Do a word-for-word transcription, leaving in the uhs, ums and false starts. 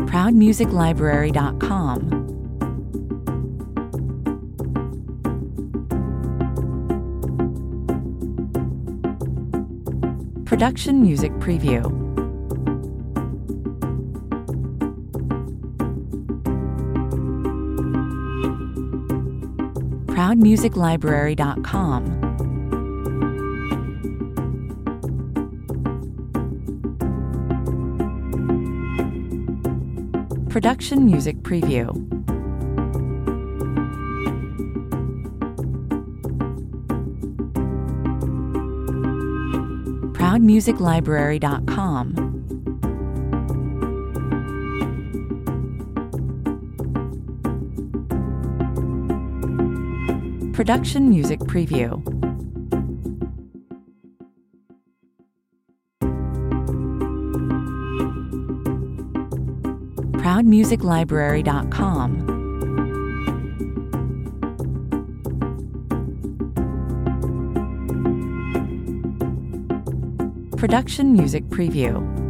proud music library dot com. Production Music Preview. proud music library dot com. Production Music Preview. proud music library dot com. Production Music Preview. proud music library dot com. Production Music Preview.